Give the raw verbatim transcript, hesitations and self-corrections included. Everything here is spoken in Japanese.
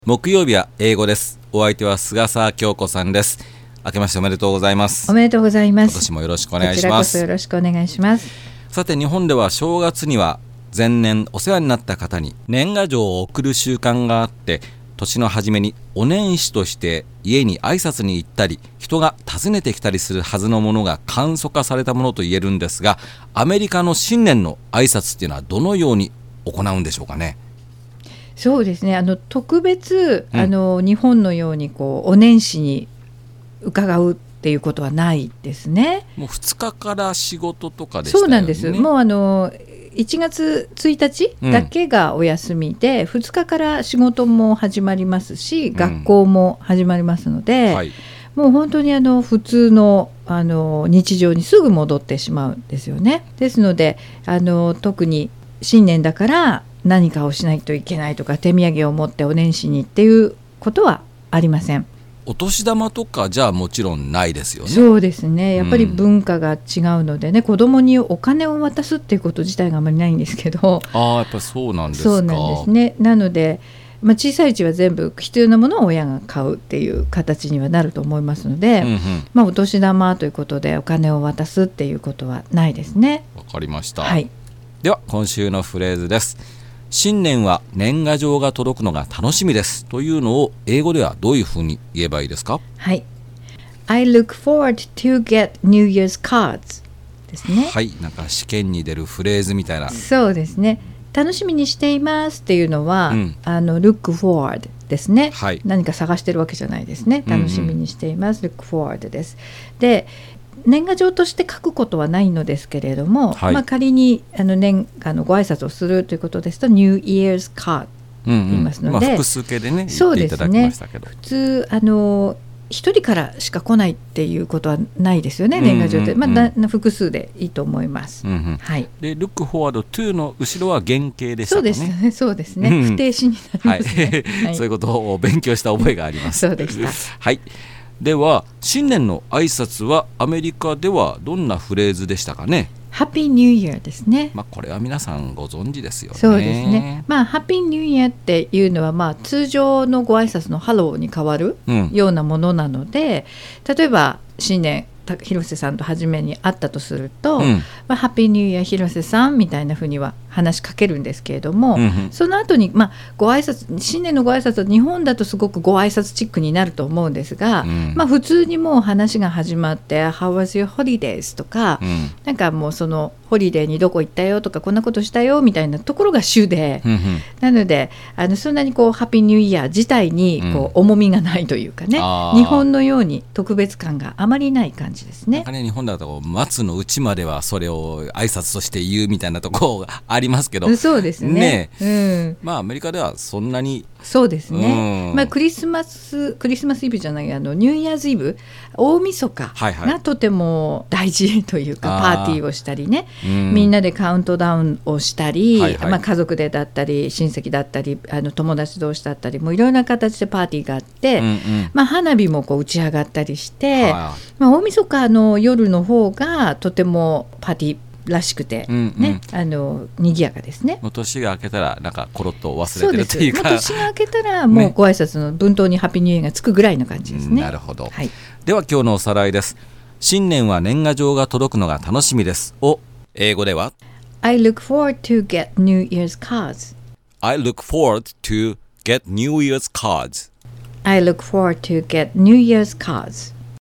木曜日は英語です。お相手は菅沢京子さんです。明けましておめでとうございます。 おめでとうございます。 今年もよろしくお願いします。 こちらこそよろしくお願いします。 さて、日本では正月には前年お世話になった方に年賀状を送る習慣があって、年の初めにお年始として家に挨拶に行ったり、人が訪ねてきたりするはずのものが簡素化されたものと言えるんですが、アメリカの新年の挨拶っていうのはどのように行うんでしょうかね。 そうですね、あの特別、 うん、 あの日本のようにこうお年始に伺うっていうことはないですね。 もうふつかから仕事とかでしたよね。 そうなんです。もうあのいちがつついたちだけがお休みで、うん、ふつかから仕事も始まりますし、うん、学校も始まりますので、はい、もう本当にあの普通の、あの日常にすぐ戻ってしまうんですよね。ですのであの特に新年だから何かをしないといけないとか、手土産を持ってお年始にっていうことはありません。 お年玉とかじゃあもちろんないですよね。 そうですね、やっぱり文化が違うのでね、うん、子供にお金を渡すっていうこと自体があまりないんですけど。 ああ、やっぱりそうなんですか。 そうなんですね。なので、まあ、小さいうちは全部必要なものを親が買うっていう形にはなると思いますので、うんうん、まあ、お年玉ということでお金を渡すっていうことはないですね。 わかりました、 はい、 では今週のフレーズです。新年は年賀状が届くのが楽しみですというのを英語ではどういうふうに言えばいいですか？ はい、I look forward to get New Year's cards ですね。 はい、なんか試験に出るフレーズみたいな。 そうですね、楽しみにしていますっていうのは、うん、あの look forward ですね、はい、何か探してるわけじゃないですね。楽しみにしています、うんうん、look forward です。で、年賀状として書くことはないのですけれども、はい、まあ、仮にあの年あのご挨拶をするということですと New Year's Card と言いますので、うんうん、まあ、 複数形でね言っていただきましたけど、 そうですね、普通あの一人からしか来ないっていうことはないですよね、年賀状って、まあ、複数でいいと思います、うんうん、はい、 で Look forward to の後ろは原型でしたかね。 そうですね、そうですね、うん、不定詞になりますね、 はいはい、そういうことを勉強した覚えがありますそうでしたはい。では新年の挨拶はアメリカではどんなフレーズでしたかね。 ハッピーニューイヤーですね。 まあ、これは皆さんご存知ですよね。 そうですね、まあ、ハッピーニューイヤーっていうのは、まあ、通常のご挨拶のハローに変わるようなものなので、うん、例えば新年広瀬さんと初めに会ったとすると、うん、まあ、ハッピーニューイヤー広瀬さんみたいな風には話しかけるんですけれども、うんうん、その後に、まあ、ご挨拶新年のご挨拶は日本だとすごくご挨拶チックになると思うんですが、うん、まあ、普通にもう話が始まって How was your holidays とか、うん、なんかもうそのホリデーにどこ行ったよとかこんなことしたよみたいなところが主で、うんうん、なのであのそんなにこうハッピーニューイヤー自体にこう重みがないというかね、うん、日本のように特別感があまりない感じですね。 なんかね、日本だと松の内まではそれを挨拶として言うみたいなところがありますけど、 そうですね、ね、うん、 まあアメリカではそんなに。 そうですね、うん、まあ、クリスマスクリスマスイブじゃないあのニューイヤーズイブ大晦日がとても大事というか、はいはい、パーティーをしたりね、みんなでカウントダウンをしたり、はいはい、まあ、家族でだったり親戚だったりあの友達同士だったりもういろんな形でパーティーがあって、うんうん、まあ、花火もこう打ち上がったりして、はい、まあ、大晦日の夜の方がとてもパーティーらしくて、うんうん、ね、あの賑やかですね。 もう年が明けたらなんかコロッと忘れてるというか、 そうです。もう年が明けたらもうご挨拶の文頭にハッピーニューイヤーがつくぐらいの感じですね、 ね、なるほど、 はい、 では今日のおさらいです。新年は年賀状が届くのが楽しみですを英語では I look forward to get New Year's cards I look forward to get New Year's cards I look forward to get New Year's cards